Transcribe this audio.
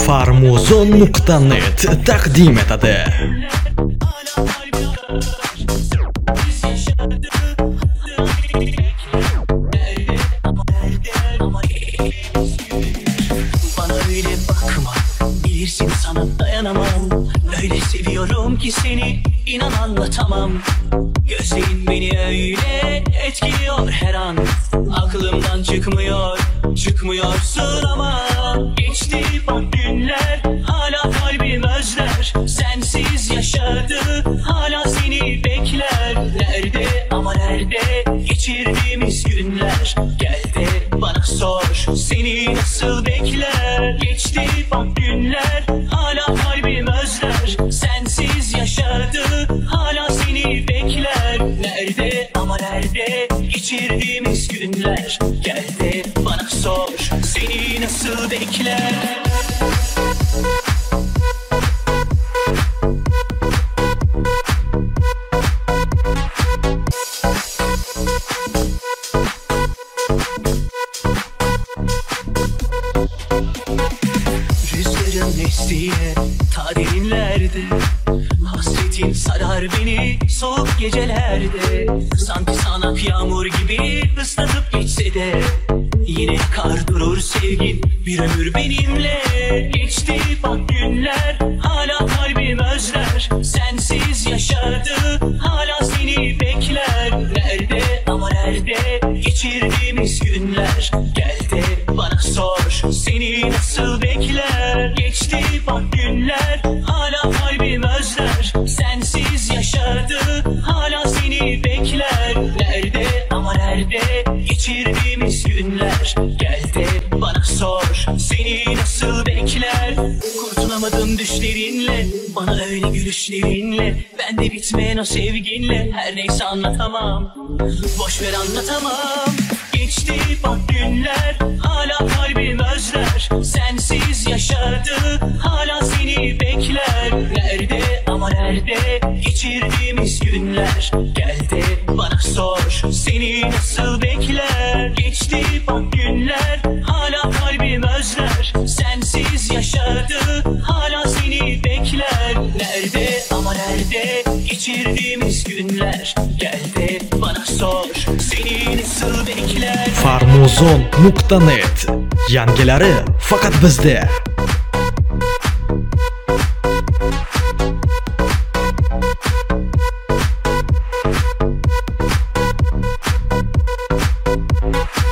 Farmuzon.net taqdim etadi. Bana öyle bakma, bilirsin sana dayanamam. Öyle seviyorum ki seni, inan anlatamam. Gözlerin beni öyle etkiliyor her an. Aklımdan çıkmıyorsun ama. Geçti bak günler, hala kalbim özler. Sensiz yaşadı, hala seni bekler. Nerede ama nerede geçirdiğimiz günler? Gel de bana sor, seni nasıl bekler? Geçti bak günler, hala kalbim özler. Sensiz yaşadı, hala seni bekler. Nerede ama nerede geçirdiğimiz günler? Gel de bana sor, seni nasıl bekler? Rüzgarın estiği ta derinlerde, hasretin sarar beni soğuk gecelerde. Sanki sanak yağmur gibi ıslatıp geçse de yine yakar durur sevgin bir ömür benimle. Geçti bak günler, hala kalbim özler. Sensiz yaşadı, hala seni bekler. Nerede ama nerede geçirdiğimiz günler? Gel de bana sor, seni nasıl bekler? Geçti bak günler, hala kalbim özler. Sensiz yaşadı, hala seni bekler. Nerede ama nerede geçirdiğimiz günler? Gel de bana sor, seni nasıl bekler? Kurtulamadım düşlerinle, bana öyle gülüşlerinle. Ben de bitmeyen o sevginle, her neyse anlatamam. Boş ver anlatamam. Geçti bak günler, hala kalbim özler. Sensiz yaşadı, hala seni bekler. Nerede ama nerede geçirdiğimiz günler? Gel de bana sor, seni nasıl bekler? Geçti bak günler, hala kalbim özler. Sensiz yaşadı, hala seni bekler. Nerede ama nerede geçirdiğimiz günler? Gel de bana sor, seni nasıl bekler? Farmuzon.net yangilari faqat bizda.